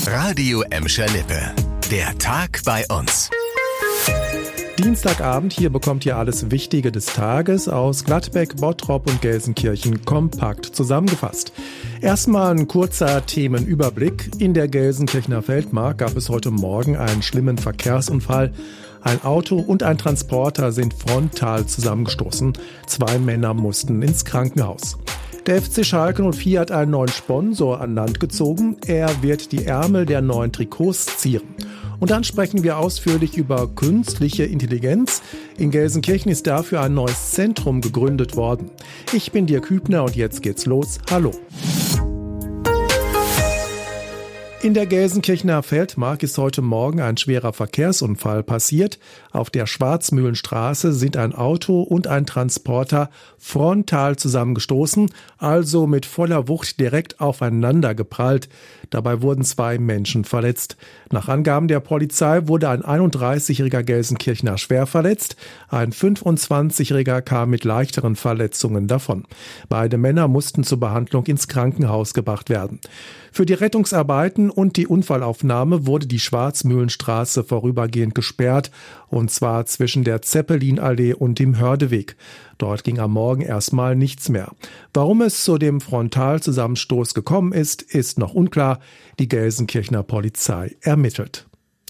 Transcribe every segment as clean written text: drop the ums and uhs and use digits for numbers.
Radio Emscher Lippe. Der Tag bei uns. Dienstagabend, hier bekommt ihr alles Wichtige des Tages aus Gladbeck, Bottrop und Gelsenkirchen kompakt zusammengefasst. Erstmal ein kurzer Themenüberblick. In der Gelsenkirchener Feldmark gab es heute Morgen einen schlimmen Verkehrsunfall. Ein Auto und ein Transporter sind frontal zusammengestoßen. 2 Männer mussten ins Krankenhaus. Der FC Schalke 04 hat einen neuen Sponsor an Land gezogen. Er wird die Ärmel der neuen Trikots zieren. Und dann sprechen wir ausführlich über künstliche Intelligenz. In Gelsenkirchen ist dafür ein neues Zentrum gegründet worden. Ich bin Dirk Hübner und jetzt geht's los. Hallo. In der Gelsenkirchener Feldmark ist heute Morgen ein schwerer Verkehrsunfall passiert. Auf der Schwarzmühlenstraße sind ein Auto und ein Transporter frontal zusammengestoßen, also mit voller Wucht direkt aufeinander geprallt. Dabei wurden 2 Menschen verletzt. Nach Angaben der Polizei wurde ein 31-jähriger Gelsenkirchener schwer verletzt. Ein 25-jähriger kam mit leichteren Verletzungen davon. Beide Männer mussten zur Behandlung ins Krankenhaus gebracht werden. Für die Rettungsarbeiten und die Unfallaufnahme wurde die Schwarzmühlenstraße vorübergehend gesperrt, und zwar zwischen der Zeppelinallee und dem Hördeweg. Dort ging am Morgen erstmal nichts mehr. Warum es zu dem Frontalzusammenstoß gekommen ist, ist noch unklar. Die Gelsenkirchener Polizei ermittelt.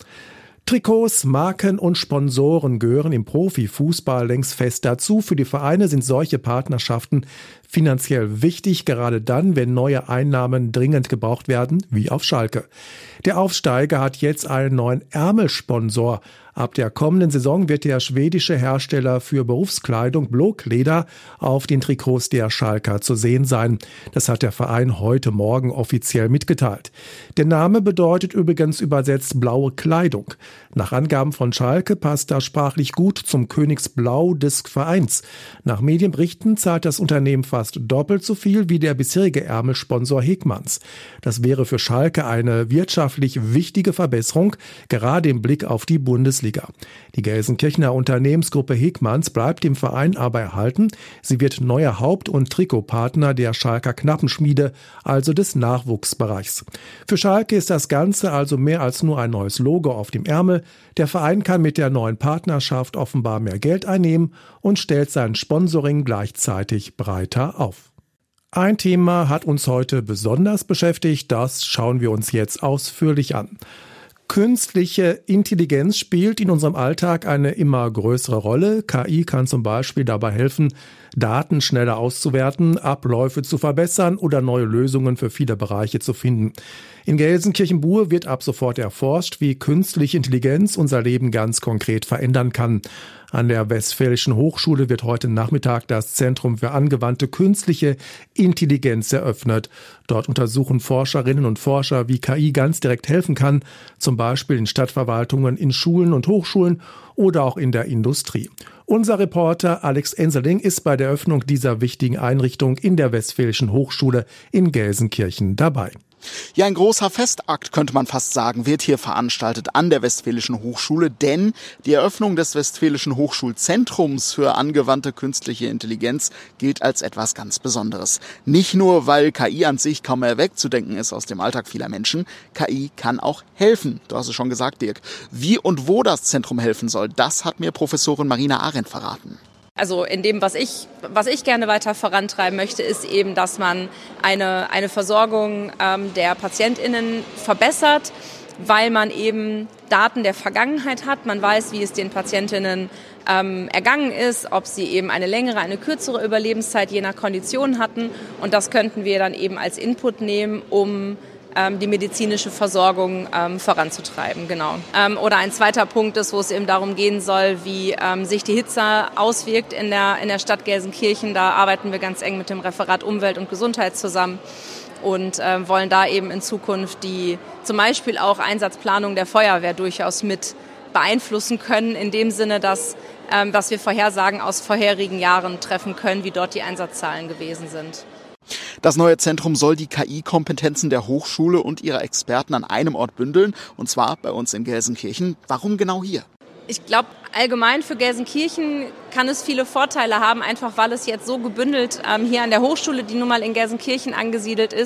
Trikots, Marken und Sponsoren gehören im Profifußball längst fest dazu. Für die Vereine sind solche Partnerschaften finanziell wichtig, gerade dann, wenn neue Einnahmen dringend gebraucht werden, wie auf Schalke. Der Aufsteiger hat jetzt einen neuen Ärmelsponsor. Ab der kommenden Saison wird der schwedische Hersteller für Berufskleidung Blåkläder auf den Trikots der Schalker zu sehen sein. Das hat der Verein heute Morgen offiziell mitgeteilt. Der Name bedeutet übrigens übersetzt blaue Kleidung. Nach Angaben von Schalke passt das sprachlich gut zum Königsblau des Vereins. Nach Medienberichten zahlt das Unternehmen fast doppelt so viel wie der bisherige Ärmelsponsor Hegmanns. Das wäre für Schalke eine wirtschaftlich wichtige Verbesserung, gerade im Blick auf die Bundesliga. Die Gelsenkirchener Unternehmensgruppe Hegmanns bleibt dem Verein aber erhalten. Sie wird neuer Haupt- und Trikotpartner der Schalker Knappenschmiede, also des Nachwuchsbereichs. Für Schalke ist das Ganze also mehr als nur ein neues Logo auf dem Ärmel. Der Verein kann mit der neuen Partnerschaft offenbar mehr Geld einnehmen und stellt sein Sponsoring gleichzeitig breiter auf. Ein Thema hat uns heute besonders beschäftigt, das schauen wir uns jetzt ausführlich an. Künstliche Intelligenz spielt in unserem Alltag eine immer größere Rolle. KI kann zum Beispiel dabei helfen, Daten schneller auszuwerten, Abläufe zu verbessern oder neue Lösungen für viele Bereiche zu finden. In Gelsenkirchen-Buhe wird ab sofort erforscht, wie künstliche Intelligenz unser Leben ganz konkret verändern kann. An der Westfälischen Hochschule wird heute Nachmittag das Zentrum für angewandte künstliche Intelligenz eröffnet. Dort untersuchen Forscherinnen und Forscher, wie KI ganz direkt helfen kann, zum Beispiel in Stadtverwaltungen, in Schulen und Hochschulen oder auch in der Industrie. Unser Reporter Alex Enserling ist bei der Eröffnung dieser wichtigen Einrichtung in der Westfälischen Hochschule in Gelsenkirchen dabei. Ja, ein großer Festakt, könnte man fast sagen, wird hier veranstaltet an der Westfälischen Hochschule, denn die Eröffnung des Westfälischen Hochschulzentrums für angewandte künstliche Intelligenz gilt als etwas ganz Besonderes. Nicht nur, weil KI an sich kaum mehr wegzudenken ist aus dem Alltag vieler Menschen, KI kann auch helfen. Du hast es schon gesagt, Dirk. Wie und wo das Zentrum helfen soll, das hat mir Professorin Marina Arendt verraten. Also in dem, was ich gerne weiter vorantreiben möchte, ist eben, dass man eine Versorgung der PatientInnen verbessert, weil man eben Daten der Vergangenheit hat. Man weiß, wie es den PatientInnen ergangen ist, ob sie eben eine längere, eine kürzere Überlebenszeit je nach Kondition hatten. Und das könnten wir dann eben als Input nehmen, um die medizinische Versorgung voranzutreiben, genau. Oder ein zweiter Punkt ist, wo es eben darum gehen soll, wie sich die Hitze auswirkt in der Stadt Gelsenkirchen. Da arbeiten wir ganz eng mit dem Referat Umwelt und Gesundheit zusammen und wollen da eben in Zukunft die zum Beispiel auch Einsatzplanung der Feuerwehr durchaus mit beeinflussen können, in dem Sinne, dass wir Vorhersagen aus vorherigen Jahren treffen können, wie dort die Einsatzzahlen gewesen sind. Das neue Zentrum soll die KI-Kompetenzen der Hochschule und ihrer Experten an einem Ort bündeln, und zwar bei uns in Gelsenkirchen. Warum genau hier? Ich glaube, allgemein für Gelsenkirchen kann es viele Vorteile haben, einfach weil es jetzt so gebündelt hier an der Hochschule, die nun mal in Gelsenkirchen angesiedelt ist,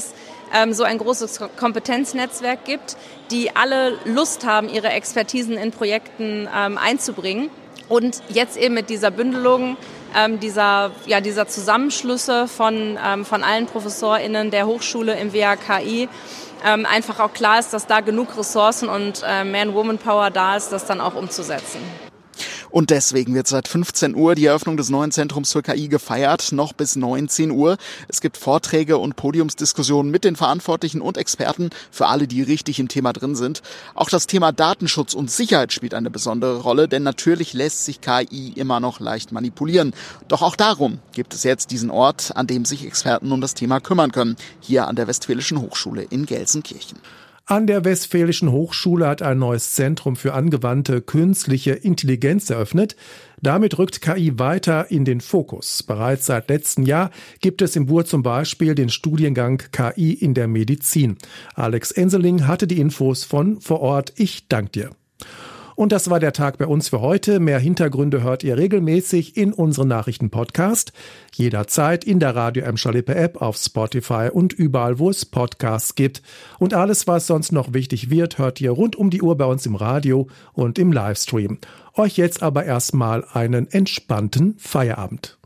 so ein großes Kompetenznetzwerk gibt, die alle Lust haben, ihre Expertisen in Projekten einzubringen. Und jetzt eben mit dieser Bündelung dieser Zusammenschlüsse von allen ProfessorInnen der Hochschule im WHKI einfach auch klar ist, dass da genug Ressourcen und Man-Woman-Power da ist, das dann auch umzusetzen. Und deswegen wird seit 15 Uhr die Eröffnung des neuen Zentrums für KI gefeiert, noch bis 19 Uhr. Es gibt Vorträge und Podiumsdiskussionen mit den Verantwortlichen und Experten für alle, die richtig im Thema drin sind. Auch das Thema Datenschutz und Sicherheit spielt eine besondere Rolle, denn natürlich lässt sich KI immer noch leicht manipulieren. Doch auch darum gibt es jetzt diesen Ort, an dem sich Experten um das Thema kümmern können, hier an der Westfälischen Hochschule in Gelsenkirchen. An der Westfälischen Hochschule hat ein neues Zentrum für angewandte künstliche Intelligenz eröffnet. Damit rückt KI weiter in den Fokus. Bereits seit letztem Jahr gibt es im BUR zum Beispiel den Studiengang KI in der Medizin. Alex Enseling hatte die Infos von vor Ort. Ich danke dir. Und das war der Tag bei uns für heute. Mehr Hintergründe hört ihr regelmäßig in unserem Nachrichten-Podcast. Jederzeit in der Radio Emscher Lippe App, auf Spotify und überall, wo es Podcasts gibt. Und alles, was sonst noch wichtig wird, hört ihr rund um die Uhr bei uns im Radio und im Livestream. Euch jetzt aber erstmal einen entspannten Feierabend.